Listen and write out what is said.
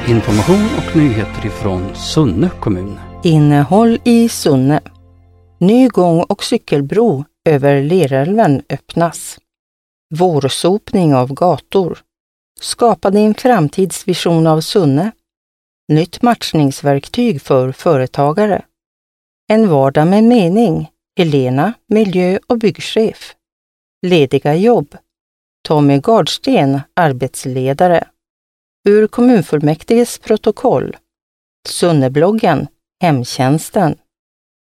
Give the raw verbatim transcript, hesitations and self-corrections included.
Information och nyheter ifrån Sunne kommun. Innehåll i Sunne. Ny gång- och cykelbro över Lerälven öppnas. Vårsopning av gator. Skapade en framtidsvision av Sunne. Nytt matchningsverktyg för företagare. En vardag med mening. Helena, miljö- och byggchef. Lediga jobb. Tommy Gardsten, arbetsledare. Ur kommunfullmäktiges protokoll. Sunnebloggen, hemtjänsten.